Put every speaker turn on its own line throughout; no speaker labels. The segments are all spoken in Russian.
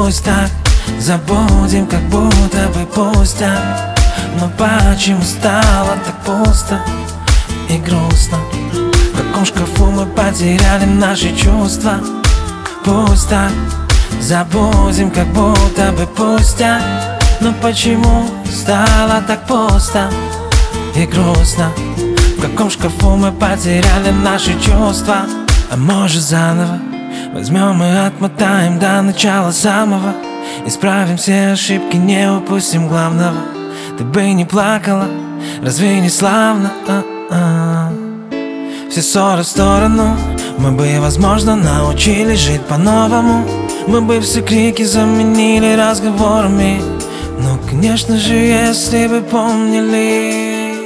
Пусть так, забудем, как будто бы пустя. Но почему стало так пусто и грустно? В каком шкафу мы потеряли наши чувства? Пусть так, забудем, как будто бы пустя. Но почему стало так пусто и грустно? В каком шкафу мы потеряли наши чувства? А может заново возьмем и отмотаем до начала самого. Исправим все ошибки, не упустим главного. Ты бы не плакала, разве не славно? Все ссоры в сторону, мы бы, возможно, научились жить по-новому. Мы бы все крики заменили разговорами. Ну, конечно же, если бы помнили.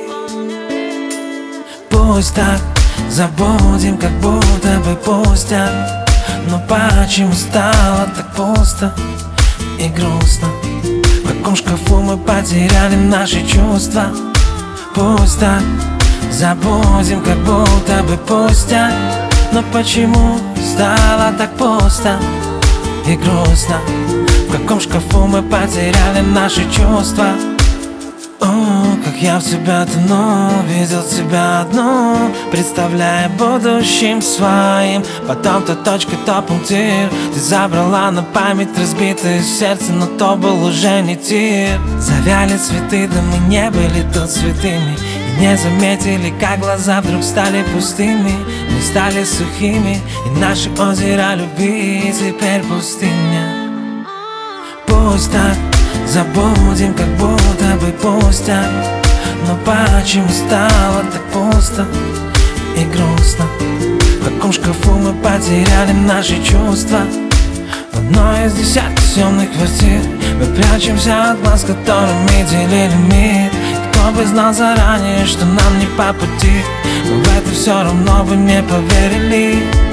Пусть так, забудем, как будто бы пустя. Но почему стало так пусто и грустно? В каком шкафу мы потеряли наши чувства? Пусть так, забудем, как будто бы пустя. Но почему стало так пусто и грустно? В каком шкафу мы потеряли наши чувства? О, как я в тебя тону, видел тебя одну, представляя будущим своим. Потом то точка, то пунктир. Ты забрала на память разбитое сердце, но то был уже не тир. Завяли цветы, да мы не были тут святыми, и не заметили, как глаза вдруг стали пустыми. Мы стали сухими, и наши озера любви теперь пустыня. Пусть так, забудем, как будто бы пустя. Но почему стало так пусто и грустно? В каком шкафу мы потеряли наши чувства? В одной из десятков съемных квартир мы прячемся от глаз, которыми делили мир. Кто бы знал заранее, что нам не по пути, мы в это все равно бы не поверили.